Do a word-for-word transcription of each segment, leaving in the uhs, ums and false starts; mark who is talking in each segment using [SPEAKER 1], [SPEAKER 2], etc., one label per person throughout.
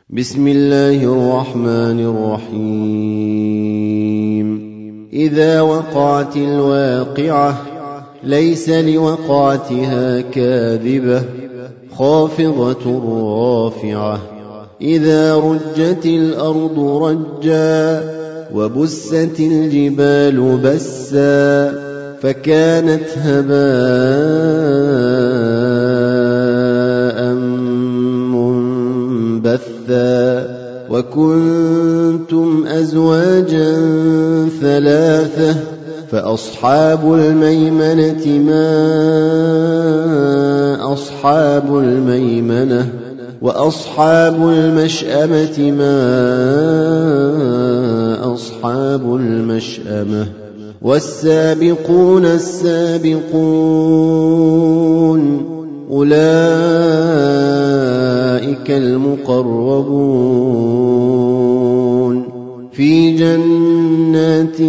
[SPEAKER 1] بسم الله الرحمن الرحيم إذا وقعت الواقعة ليس لوقعتها كاذبة خافضة رافعة إذا رجت الأرض رجا وبست الجبال بسا فكانت هباء منبثا وكنتم أزواجا ثلاثة فأصحاب الميمنة ما أصحاب الميمنة وأصحاب المشأمة ما أصحاب المشأمة والسابقون السابقون أولئك المقربون في جنات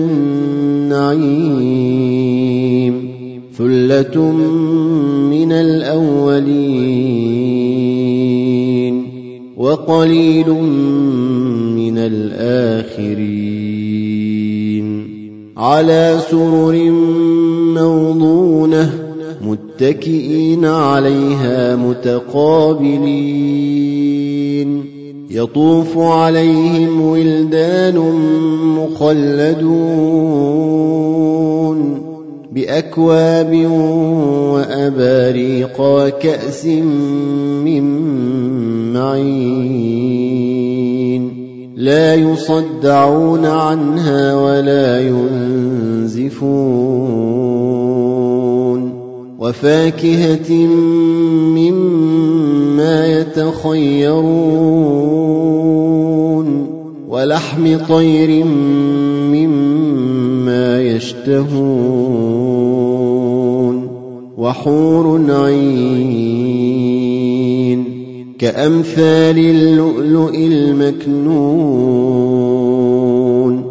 [SPEAKER 1] النعيم ثلة من الأولين وقليل من الآخرين على سرر موضونة متكئين عليها متقابلين يطوف عليهم ولدان مخلدون بأكواب وأباريق وكأس من معين لا يصدعون عنها ولا ينزفون وفاكهة مما يتخيرون ولحم طير مما يشتهون وحور عين كأمثال اللؤلؤ المكنون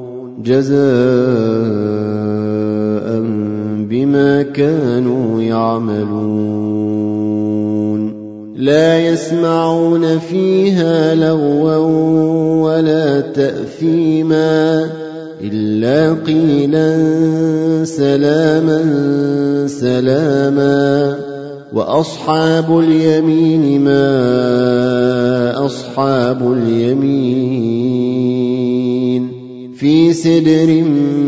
[SPEAKER 1] جزاء بما كانوا يعملون لا يسمعون فيها لغوا ولا تأثيما إلا قيلا سلاما سلاما وأصحاب اليمين ما أصحاب اليمين في سدر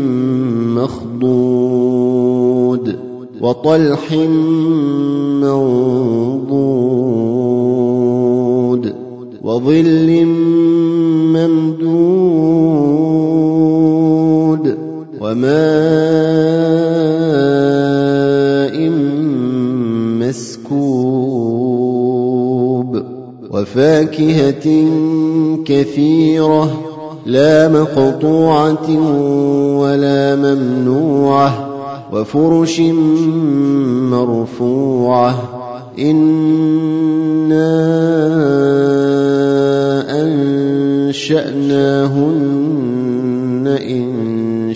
[SPEAKER 1] مخضود وطلح منضود وظل ممدود وماء مسكوب وفاكهة كثيرة لا مقطوعة ولا ممنوعة وفرش مرفوعة إنا أنشأناهن إن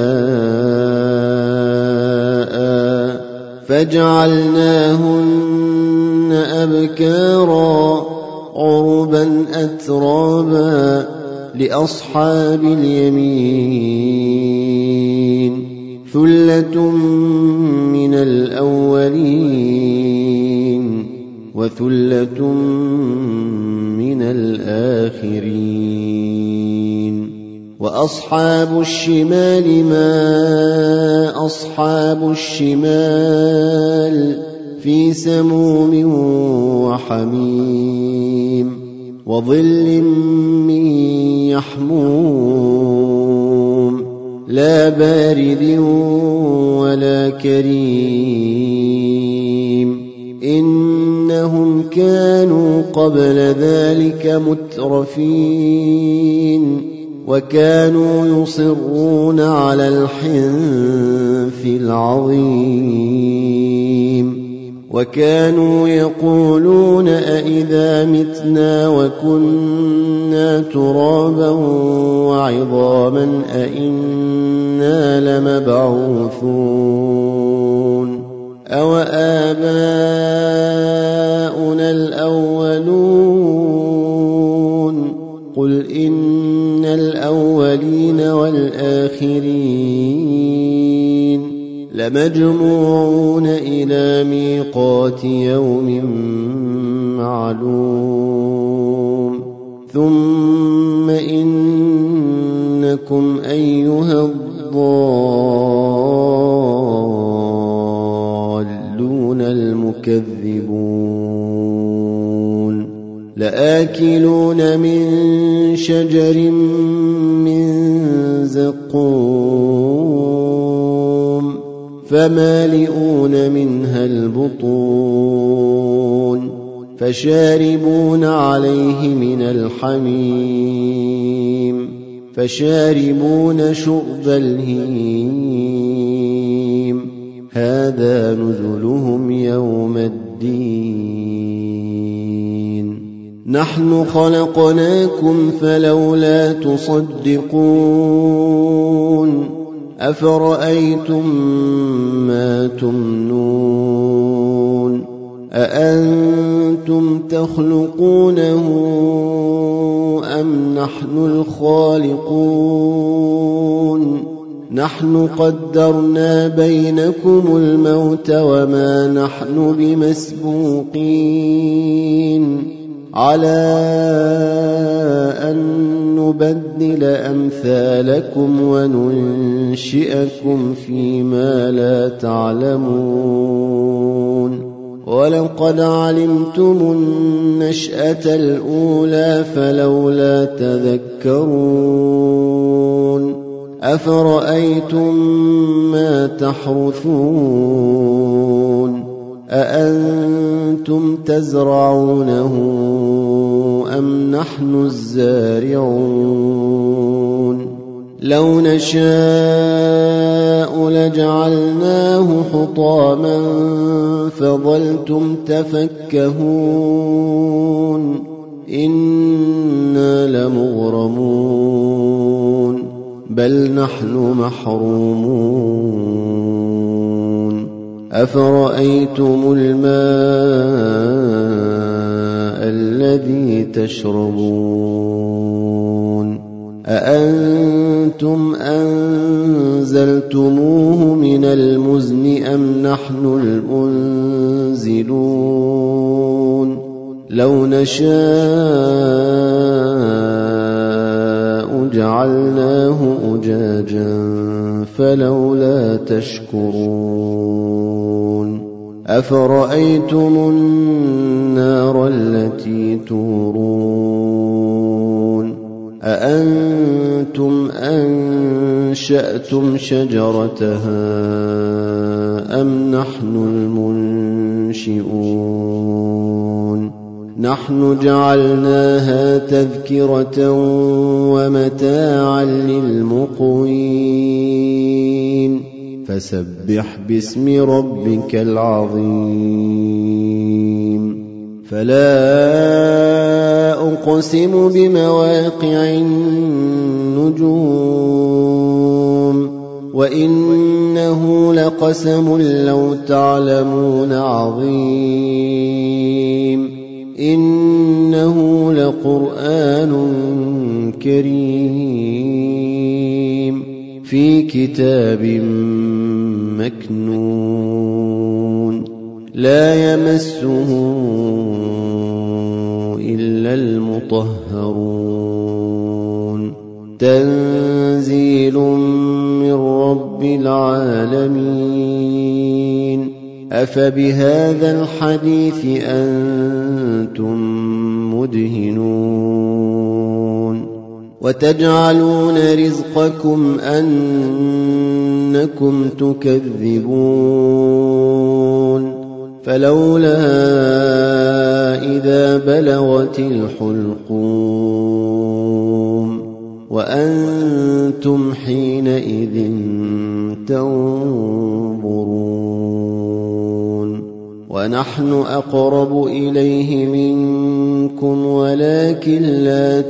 [SPEAKER 1] شاء فجعلناهن أبكارا عربا أترابا لأصحاب اليمين ثلة من الأولين وثلة من الآخرين وأصحاب الشمال ما أصحاب الشمال في سموم وحميم وظل من يحموم لا بارد ولا كريم إنهم كانوا قبل ذلك مترفين وكانوا يصرون على الحنث العظيم وكانوا يقولون أئذا متنا وكنا ترابا وعظاما أئنا لمبعوثون أو آباؤنا الأولون قل إن الأولين والآخرين لمجموعون إلى ميقات يوم معلوم ثم إنكم أيها الضالون المكذبون لآكلون من شجر من زقوم فمالئون منها البطون فشاربون عليه من الحميم فشاربون شرب الهيم هذا نزلهم يوم الدين نحن خلقناكم فلولا تصدقون أفرأيتم ما تمنون أأنتم تخلقونه أم نحن الخالقون نحن قدرنا بينكم الموت وما نحن بمسبوقين على أن نبدل أمثالكم وننشئكم فيما لا تعلمون ولقد علمتم النشأة الأولى فلولا تذكرون أفرأيتم ما تحرثون أأنتم تزرعونه أم نحن الزارعون لو نشاء لجعلناه حطاما فظلتم تفكهون إنا لمغرمون بل نحن محرومون أفرأيتم الماء الذي تشربون أأنتم أنزلتموه من المزن أم نحن المنزلون لو نشاء جعلناه أجاجا فلولا تشكرون أفرأيتم النار التي تورون أأنتم أنشأتم شجرتها أم نحن المنشئون نحن جعلناها تذكرة ومتاعا للمقوين فسبح باسم ربك العظيم فلا أقسم بمواقع النجوم وإنه لقسم لو تعلمون عظيم إنه لقرآن كريم في كتاب مكنون لا يمسه إلا المطهرون تنزيل من رب العالمين أفبهذا الحديث أنتم مدهنون وتجعلون رزقكم أنكم تكذبون فلولا إذا بلغت الحلقوم وأنتم حينئذ تنظرون ونحن أقرب إليه منكم ولكن لا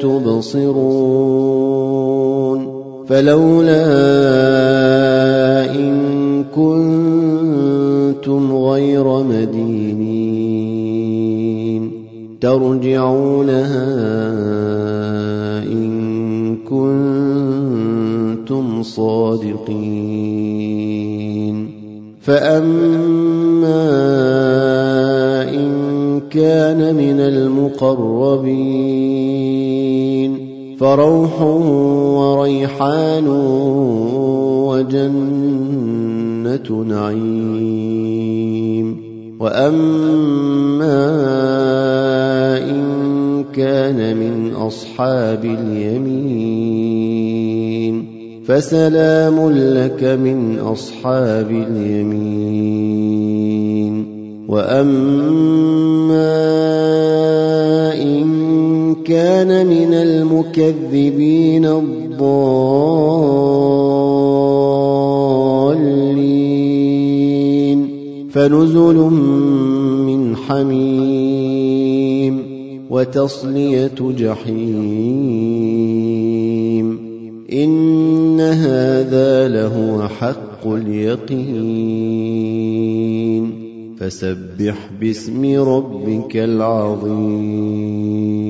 [SPEAKER 1] تبصرون فلولا إن كنتم غير مدينين ترجعونها صادقين فأما إن كان من المقربين فروح وريحان وجنة نعيم وأما إن كان من أصحاب اليمين فسلام لك من أصحاب اليمين وأما إن كان من المكذبين الضالين فنزل من حميم وتصلية جحيم إن هذا لهو حق اليقين فسبح باسم ربك العظيم